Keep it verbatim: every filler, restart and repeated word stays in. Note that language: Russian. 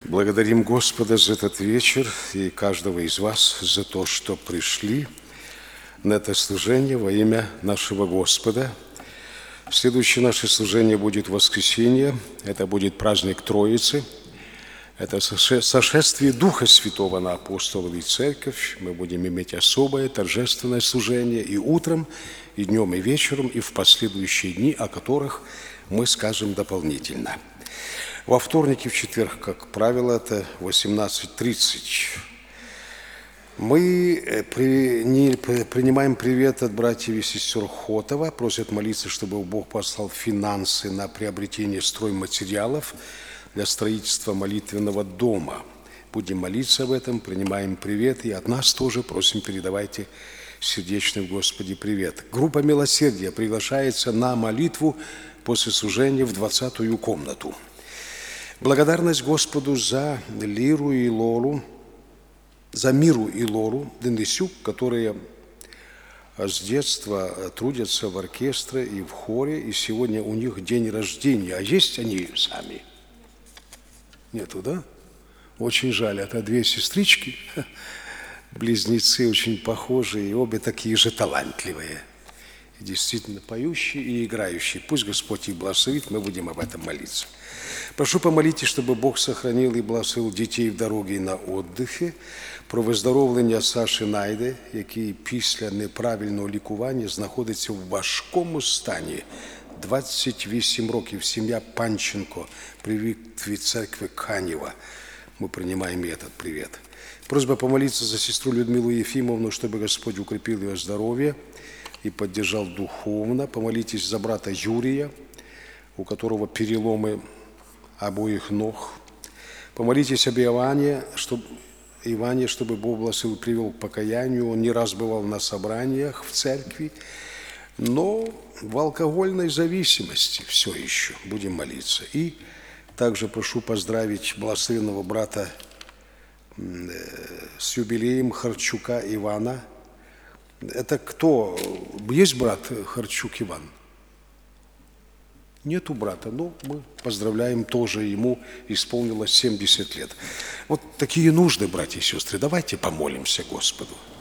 Благодарим Господа за этот вечер и каждого из вас за то, что пришли на это служение во имя нашего Господа. Следующее наше служение будет в воскресенье. Это будет праздник Троицы. Это сошествие Духа Святого на апостолов и церковь. Мы будем иметь особое торжественное служение и утром, и днем, и вечером, и в последующие дни, о которых мы скажем дополнительно. Во вторник и в четверг, как правило, это восемнадцать тридцать. Мы принимаем привет от братьев и сестер Хотова. Просят молиться, чтобы Бог послал финансы на приобретение стройматериалов для строительства молитвенного дома. Будем молиться об этом, принимаем привет. И от нас тоже просим, передавайте сердечный в Господе привет. Группа милосердия приглашается на молитву после служения в двадцатую комнату. Благодарность Господу за Лиру и Лору, за Миру и Лору Денисюк, которые с детства трудятся в оркестре и в хоре, и сегодня у них день рождения. А есть они сами? Нету, да? Очень жаль. Это две сестрички, близнецы очень похожие, и обе такие же талантливые. И действительно поющие и играющие. Пусть Господь их благословит, мы будем об этом молиться. Прошу, помолитесь, чтобы Бог сохранил и благословил дітей в дорогі на отдихі, про виздоровлення Саші Найди, який після неправильного лікування знаходиться в важкому стані. двадцять вісім років, сім'я Панченко, привіт від церкви Канева. Мы принимаем и этот привет. Просьба помолиться за сестру Людмилу Ефимовну, чтобы Господь укрепил ее здоровье и поддержал духовно. Помолитесь за брата Юрия, у которого переломы обоих ног. Помолитесь об Иване, чтобы, Иване, чтобы Бог благословил, привел к покаянию. Он не раз бывал на собраниях в церкви, но в алкогольной зависимости все еще. Будем молиться. И также прошу поздравить благословенного брата с юбилеем Харчука Ивана. Это кто? Есть брат Харчук Иван? Нету брата, но мы поздравляем тоже, ему исполнилось семьдесят лет. Вот такие нужды, братья и сестры, давайте помолимся Господу.